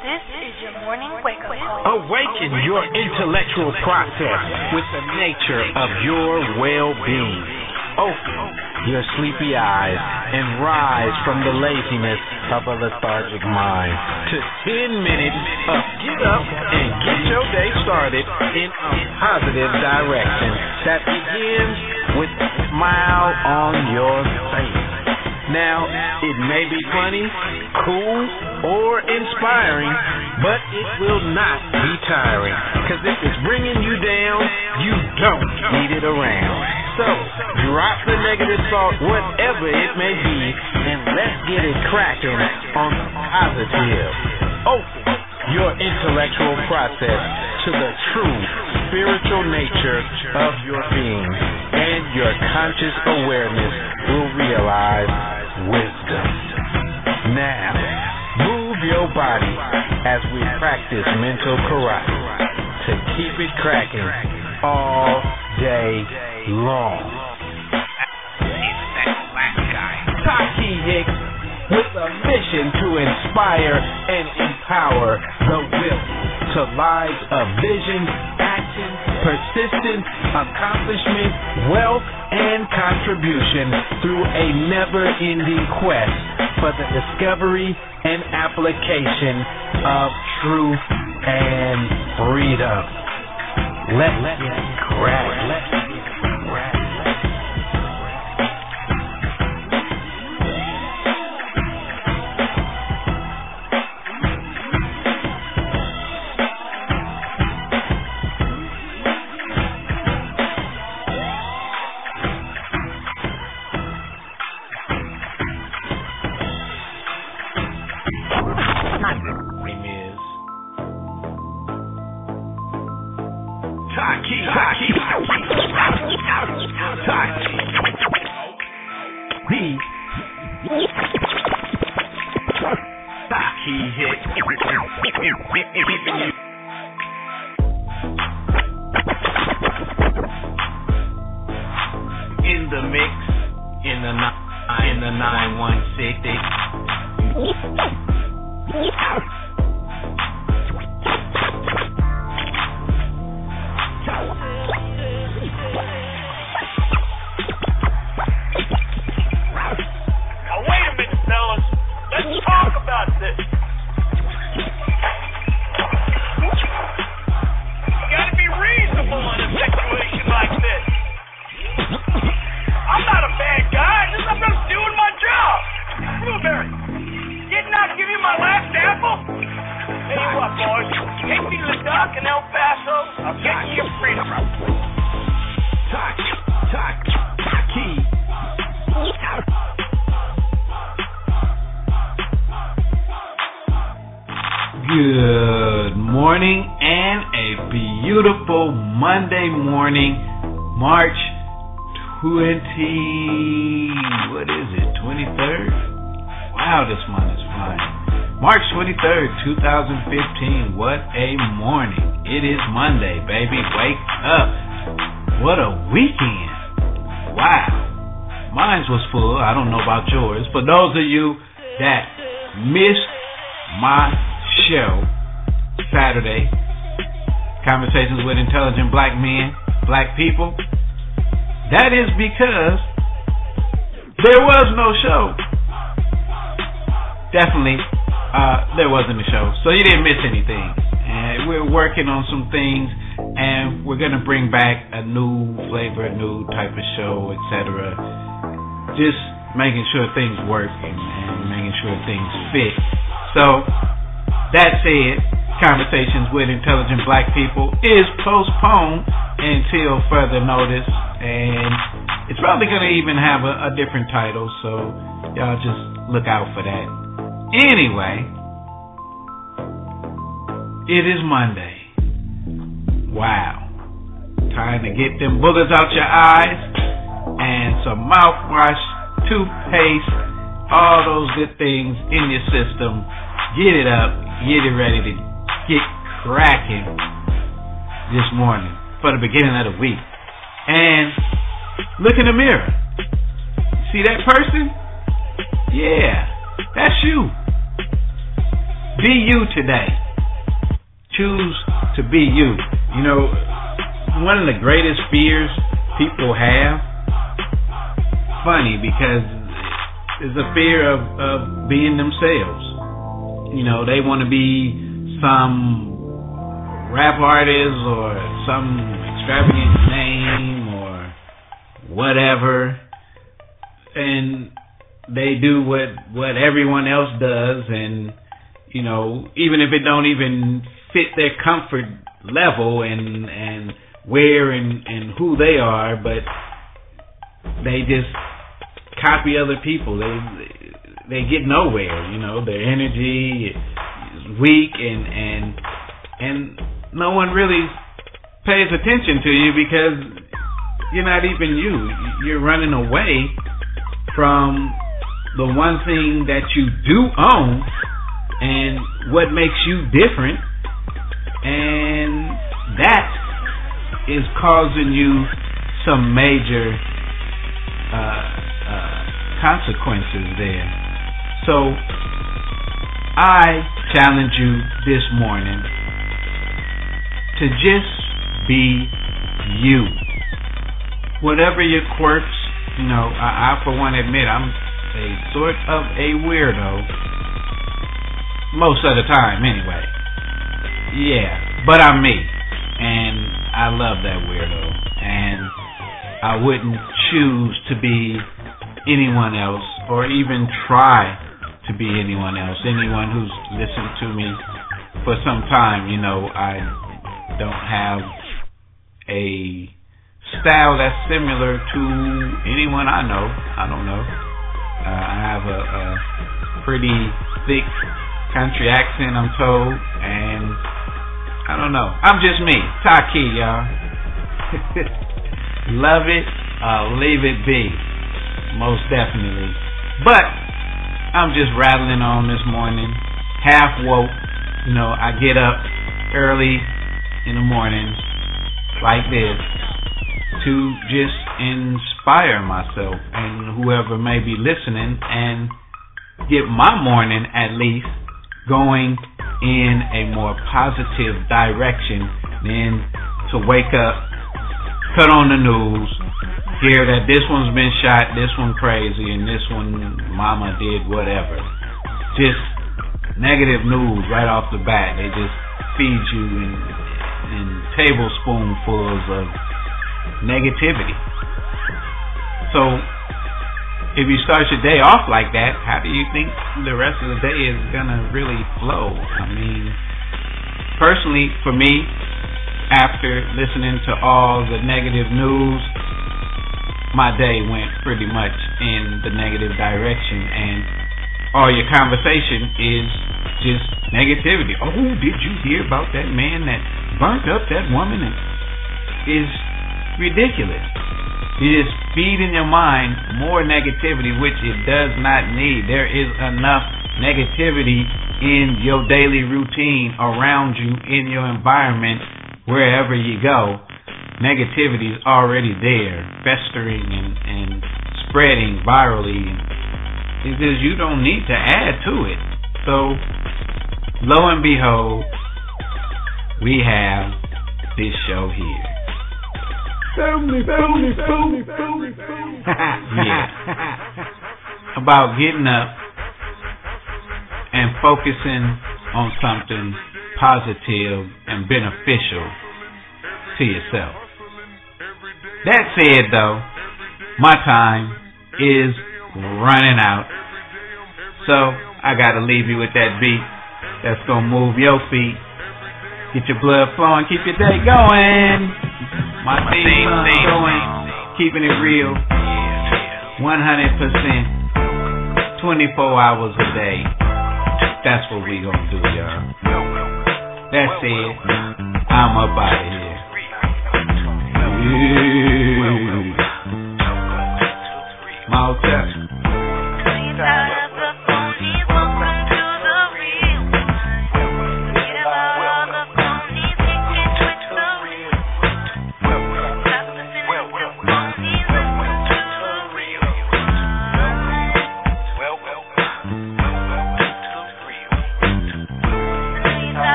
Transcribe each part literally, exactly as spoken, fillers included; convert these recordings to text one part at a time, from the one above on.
This is your morning wake-up call. Awaken your intellectual process with the nature of your well-being. Open your sleepy eyes and rise from the laziness of a lethargic mind to ten minutes of get up and get your day started in a positive direction that begins with a smile on your face. Now, it may be funny, cool, or inspiring, but it will not be tiring. Because if it's bringing you down, you don't need it around. So, drop the negative thought, whatever it may be, and let's get it cracking on the positive. Open your intellectual process to the true spiritual nature of your being, and your conscious awareness will realize wisdom. Now, move your body as we practice mental karate to keep it cracking all day long. Taki Hicks with a mission to inspire and empower the will to lives of vision, action, persistence, accomplishment, wealth, and contribution through a never-ending quest for the discovery and application of truth and freedom. Let's get cracked. Let's get cracked. In the mix, in the nine, in the nine one six. Good morning and a beautiful Monday morning, March twentieth, what is it, twenty-third? Wow, this month is flying. March twenty-third, twenty fifteen, what a morning. It is Monday, baby, wake up. What a weekend. Wow. Mine was full, I don't know about yours. For those of you that missed my show Saturday, Conversations with Intelligent Black Men, Black People, that is because there was no show. Definitely uh, there wasn't a show, so you didn't miss anything. And we're working on some things, and we're going to bring back a new flavor, a new type of show, et cetera. Just making sure things work and, and making sure things fit. So that said, Conversations with Intelligent Black People is postponed until further notice, and it's probably going to even have a, a different title, so y'all just look out for that. Anyway, it is Monday. Wow. Time to get them boogers out your eyes and some mouthwash, toothpaste, all those good things in your system. Get it up, get it ready to get cracking this morning for the beginning of the week. And look in the mirror. See that person? Yeah, that's you. Be you today. Choose to be you. You know, one of the greatest fears people have, funny because it's a fear of, of being themselves. You know, they want to be some rap artist or some extravagant name or whatever, and they do what what everyone else does, and you know, even if it don't even fit their comfort level and and where and, and who they are, but they just copy other people. They they get nowhere. You know, their energy is weak, and and and no one really pays attention to you because you're not even you. You're running away from the one thing that you do own and what makes you different, and that is causing you some major uh, uh, consequences there. So I challenge you this morning to just be you. Whatever your quirks, you know, I, I for one admit I'm a sort of a weirdo. Most of the time, anyway. Yeah, but I'm me. And I love that weirdo. And I wouldn't choose to be anyone else or even try to be anyone else. Anyone who's listened to me for some time, you know, I don't have a style that's similar to anyone I know. I don't know. Uh, I have a, a pretty thick country accent, I'm told, and I don't know. I'm just me. Taki, y'all. Love it, uh, leave it be. Most definitely. But I'm just rattling on this morning, half woke. You know, I get up early in the morning like this to just inspire myself and whoever may be listening and get my morning at least going in a more positive direction than to wake up, cut on the news, hear that this one's been shot, this one crazy, and this one mama did whatever. Just negative news right off the bat. They just feed you in, in tablespoonfuls of negativity. So if you start your day off like that, how do you think the rest of the day is gonna really flow? I mean, personally, for me, after listening to all the negative news, my day went pretty much in the negative direction, and all your conversation is just negativity. Oh, did you hear about that man that burnt up that woman? And is ridiculous. You're just feeding your mind more negativity, which it does not need. There is enough negativity in your daily routine around you, in your environment, wherever you go. Negativity is already there, festering and, and spreading virally. It's just you don't need to add to it. So, lo and behold, we have this show here. Family, family, family, family, family. Yeah. About getting up and focusing on something positive and beneficial to yourself. That said, though, my time is running out. So, I gotta leave you with that beat that's gonna move your feet, get your blood flowing, keep your day going. My theme song going, keeping it real, one hundred percent, twenty-four hours a day. That's what we gonna do, y'all. That's it. I'm up out of here. Yeah. Malta.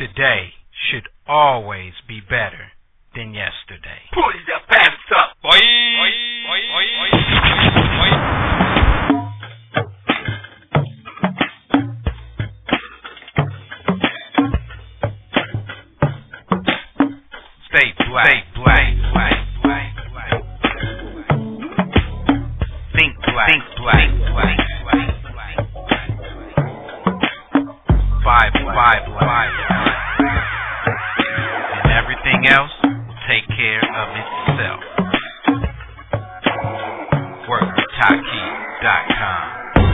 Today should always be better than yesterday. Pull your pants up, boy. Boy, boy, boy, boy. Stay black, stay black, black, black, black. Think black, think black, black, black, black. Bible, Bible, Bible. And everything else will take care of itself. work with taki dot com.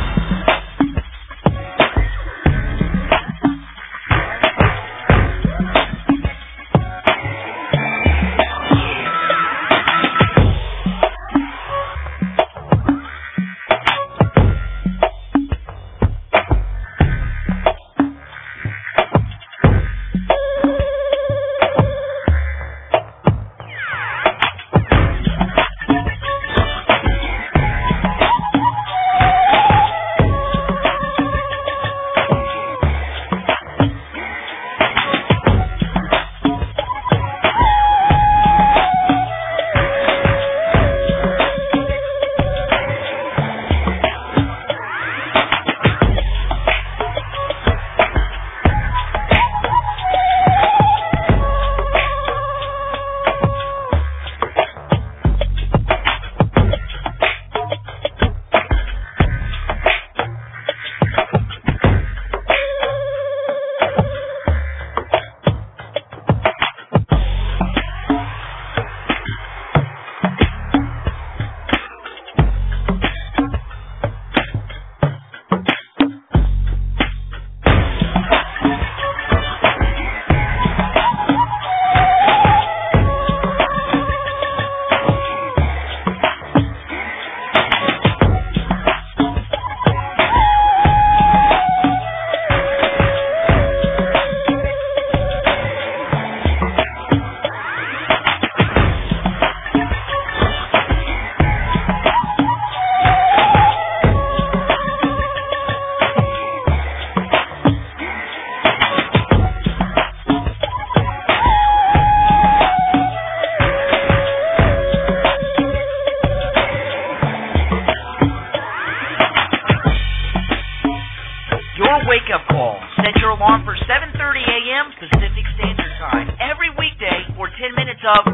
Wake-up call. Set your alarm for seven thirty a.m. Pacific Standard Time every weekday for ten minutes of